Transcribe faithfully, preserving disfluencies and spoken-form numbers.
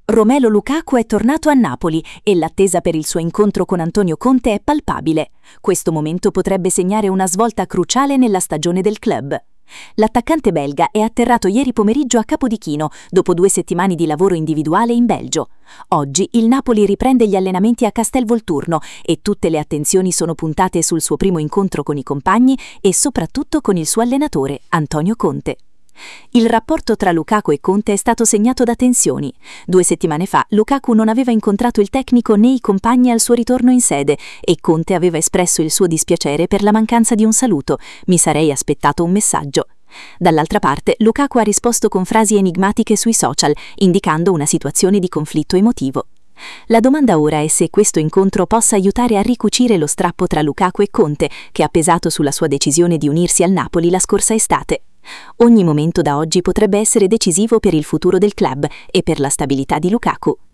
Romelu Lukaku è tornato a Napoli e l'attesa per il suo incontro con Antonio Conte è palpabile. Questo momento potrebbe segnare una svolta cruciale nella stagione del club. L'attaccante belga è atterrato ieri pomeriggio a Capodichino dopo due settimane di lavoro individuale in Belgio. Oggi il Napoli riprende gli allenamenti a Castelvolturno e tutte le attenzioni sono puntate sul suo primo incontro con i compagni e soprattutto con il suo allenatore, Antonio Conte. Il rapporto tra Lukaku e Conte è stato segnato da tensioni. Due settimane fa Lukaku non aveva incontrato il tecnico né i compagni al suo ritorno in sede e Conte aveva espresso il suo dispiacere per la mancanza di un saluto. Mi sarei aspettato un messaggio. Dall'altra parte, Lukaku ha risposto con frasi enigmatiche sui social, indicando una situazione di conflitto emotivo. La domanda ora è se questo incontro possa aiutare a ricucire lo strappo tra Lukaku e Conte, che ha pesato sulla sua decisione di unirsi al Napoli la scorsa estate. Ogni momento da oggi potrebbe essere decisivo per il futuro del club e per la stabilità di Lukaku.